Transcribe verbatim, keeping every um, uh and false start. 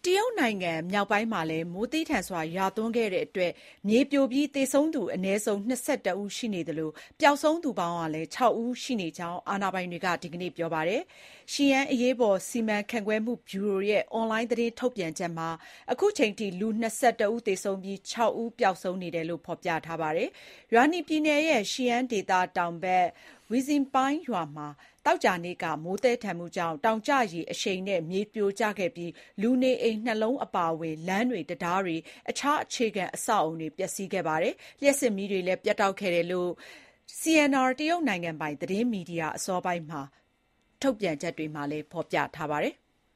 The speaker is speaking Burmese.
တရုတ်နိုင်ငံမြောက်ပိုင်းမှာလည်းမိုးသည်းထန်စွာရွာသွန်းခဲ့တဲ့အတွက်မြေပြိုပြီးသေဆုံးသူအနည်းဆုံး၂၁ဦးရှိနေသလိုပျောက်ဆုံးသူပေါင်းလည်း၆ဦးရှိနေကြောင်းအာဏာပိုင်တွေကဒီကနေ့ပြောပါတယ်။ ရှီယန်းအရေးပေါ်စီမံခန့်ခွဲမှုဗျူရိုရဲ့အွန်လိုင်းသတင်းထုတ်ပြန်ချက်မှာအခုချိန်ထိလူ၂၁ဦးသေဆုံးပြီး၆ဦးပျောက်ဆုံးနေတယ်လို့ဖော်ပြထားပါတယ်။ ယွာနီပြည်နယ်ရဲ့ရှီယန်းဒေသတောင်ဘက် Weiziping ရွာမှာသောကြာနေ့ကမိုးသည်းထန်မှုကြောင့်တောင်ကျရေအရှိန်နဲ့မြေပြိုကျခဲ့ပြီးလူနေအိမ်နှစ်လုံးအပါအဝင်လမ်းတွေတံတားတွေအခြားအခြေခံအဆောက်အအုံတွေပျက်စီးခဲ့ပါတယ်။လျှပ်စစ်မီးတွေလည်းပြတ်တောက်ခဲ့တယ်လို့ စီ အန် အာ တရုတ်နိုင်ငံပိုင်သတင်းမီဒီယာအစောပိုင်းထုတ်ပြန်ချက်တွေမှာဖော်ပြထားပါတယ်။